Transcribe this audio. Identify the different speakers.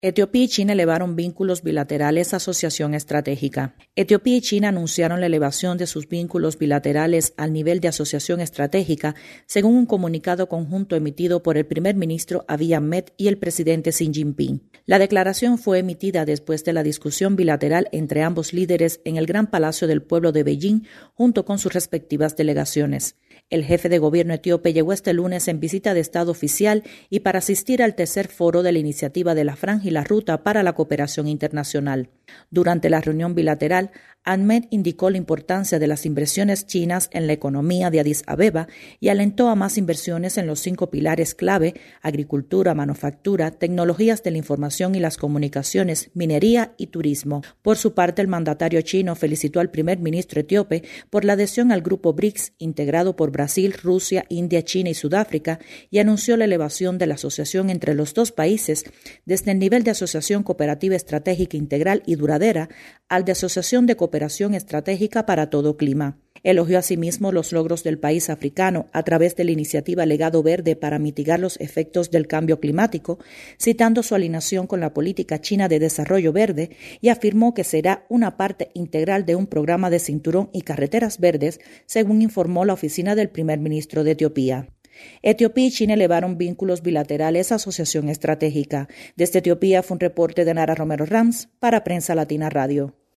Speaker 1: Etiopía y China elevaron vínculos bilaterales a asociación estratégica. Etiopía y China anunciaron la elevación de sus vínculos bilaterales al nivel de asociación estratégica, según un comunicado conjunto emitido por el primer ministro Abiy Ahmed y el presidente Xi Jinping. La declaración fue emitida después de la discusión bilateral entre ambos líderes en el Gran Palacio del Pueblo de Beijing, junto con sus respectivas delegaciones. El jefe de gobierno etíope llegó este lunes en visita de Estado oficial y para asistir al tercer foro de la iniciativa de la Franja y la Ruta para la Cooperación Internacional. Durante la reunión bilateral, Ahmed indicó la importancia de las inversiones chinas en la economía de Addis Abeba y alentó a más inversiones en los 5 pilares clave: agricultura, manufactura, tecnologías de la información y las comunicaciones, minería y turismo. Por su parte, el mandatario chino felicitó al primer ministro etíope por la adhesión al grupo BRICS, integrado por Brasil, Rusia, India, China y Sudáfrica, y anunció la elevación de la asociación entre los dos países desde el nivel de asociación cooperativa estratégica integral y duradera al de asociación de cooperación estratégica para todo clima. Elogió asimismo los logros del país africano a través de la iniciativa Legado Verde para mitigar los efectos del cambio climático, citando su alineación con la política china de desarrollo verde, y afirmó que será una parte integral de un programa de cinturón y carreteras verdes, según informó la oficina del primer ministro de Etiopía. Etiopía y China elevaron vínculos bilaterales a asociación estratégica. Desde Etiopía fue un reporte de Nara Romero Rams para Prensa Latina Radio.